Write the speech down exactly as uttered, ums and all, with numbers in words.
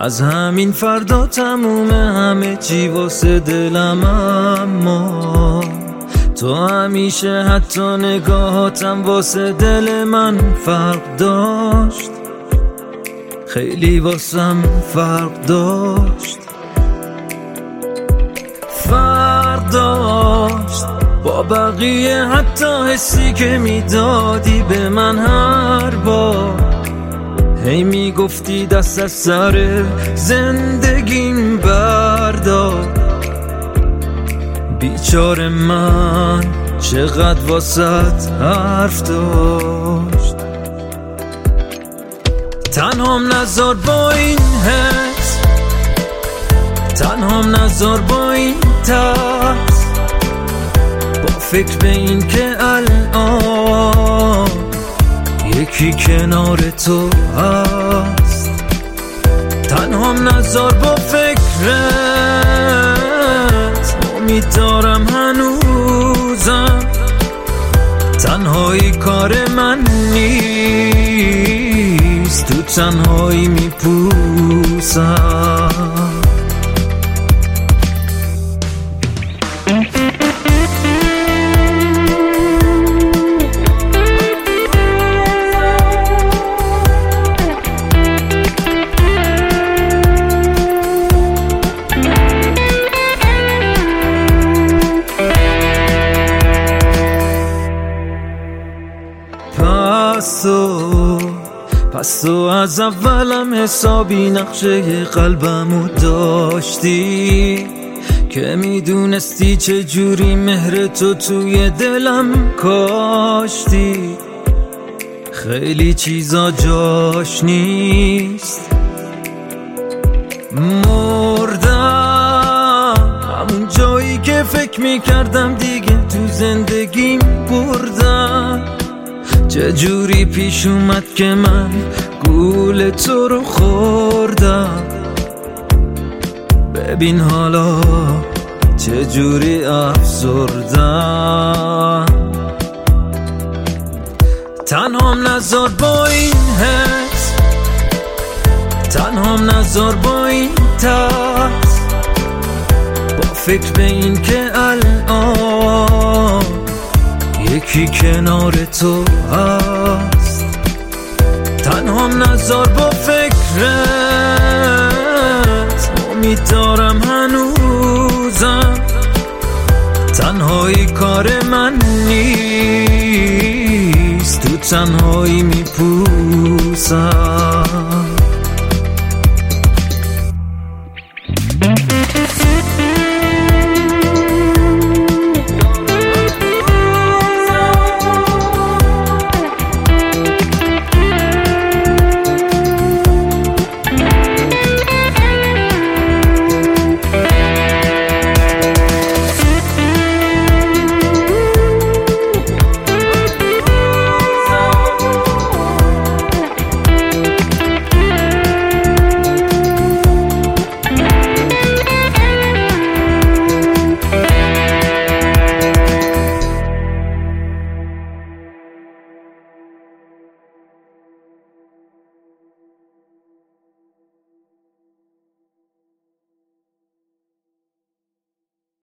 از همین فردا تموم همه چی واسه دلم، اما تو همیشه حتی نگاهاتم واسه دل من فرق داشت، خیلی واسم فرق داشت، فرق داشت با بقیه. حتی حسی که میدادی به من هر بار، هی میگفتی دست از سر زندگیم بردار. بیچاره من چقدر واسط حرف داشت، تنهام نذار با این حس، تنهام نذار با این ترس، با فکر به این که الان یکی کنار تو هست. تنهام نذار با فکرت، امید دارم هنوزم. تنهایی کار من نیست، تو تنهایی میپوسم. پس تو پس تو از اولم حسابی نقشه قلبمو داشتی، که میدونستی چه جوری مهر تو توی دلم کاشتی. خیلی چیزا جاش نیست، مردم همون جایی که فکر میکردم دیگه تو زندگیم بردم. چه جوری پیش اومد که من گول تو رو خوردم، ببین حالا چه جوری افسردم. تنهام نذار با این حس، تنهام نذار با این ترس، با فکر به این که الان یکی کنار تو هست. تنهام نذار با فکرت، امید دارم هنوزم. تنهایی کار من نیست، تو تنهایی میپوسم.